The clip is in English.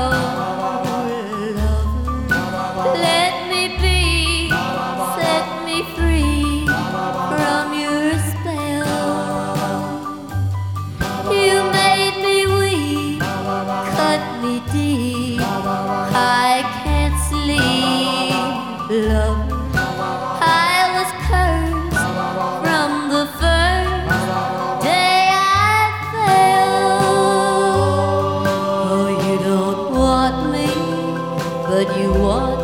Let me be, set me free from your spell. You made me weep, cut me deep, I can't sleep, love. I was cursed from the first day I fell. Oh, you don't want me, but you want